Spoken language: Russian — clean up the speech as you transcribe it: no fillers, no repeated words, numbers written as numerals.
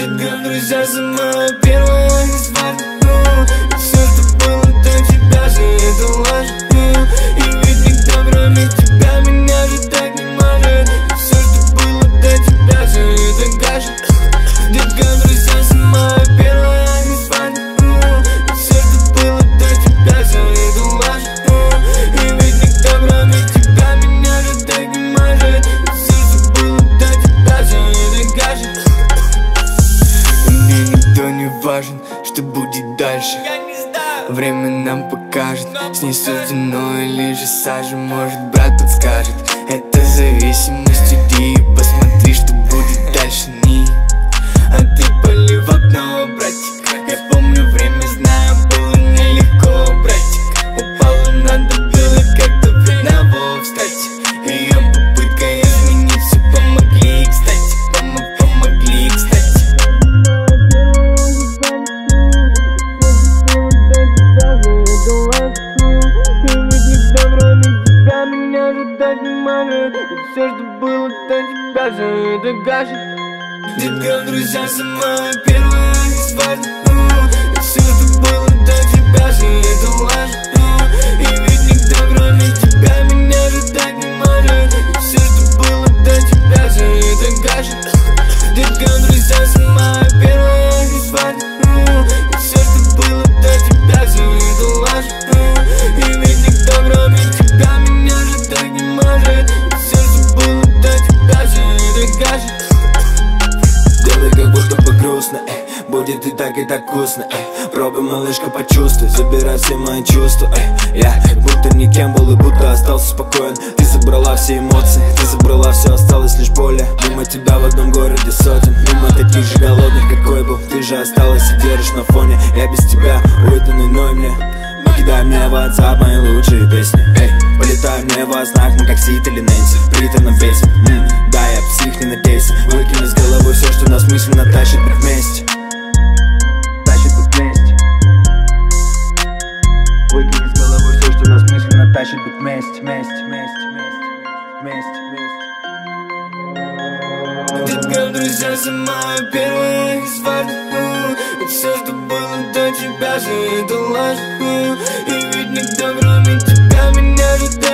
Детка, друзья, самая первая из вас. И все, что было до тебя же, это ложь. И ведь никто, кроме тебя, меня же так не может. И все, что было до тебя же, это каша. Детка, друзья, самая первая из вас. И все, что было до тебя же, это ложь. И ведь никто, кроме тебя, меня же так не может. И все, что было до тебя же, это каша. Мне никто не важен, что будет дальше. Время нам покажет, с ней суждено или же сажа. Может, брат подскажет. Это зависимость, иди и посмотри, что будет дальше. Не, а ты пали в окно, братик. Я помню время, знаю, было нелегко, братик. Упало, надо было как-то вновь встать. Ее попытка изменить все помогли, кстати. Помогли, кстати. Меня же так не может. И все, что было до тебя же, это каша. Детка, друзья, самая первая из вас. И все, что было до тебя же, это ложь. И ведь никто, кроме тебя, меня же так не может. И все, что было до тебя же, это каша. Детка, друзья, самая первая из вас. И все, что было до тебя же, это ложь. И ведь никто, кроме тебя, меня же так не может. И все, что было до тебя же, это каша. Делай как будто бы грустно, будет и так вкусно, пробуй, малышка, почувствуй, забирай все мои чувства, я как будто никем был и будто остался спокоен. Ты забрала все эмоции, ты забрала все, осталось лишь боль. Мимо тебя в одном городе сотен, мимо таких же голодных, какой был. Ты же осталась и держишь на фоне, я без тебя уйду на ной мне. Кидай мне в WhatsApp мои лучшие песни, полетай мне во снах, мы как Сид или Нэнси в приторном песне. Да, я псих, не надейся, выкини с головы все, что нас мысленно тащит быть вместе. Тащит быть вместе. Выкини с головы все, что нас мысленно тащит быть вместе. Вместе. Детка, друзья, самая первая из вас. И все, что было до тебя же, это ложь. И ведь никто, кроме тебя, меня же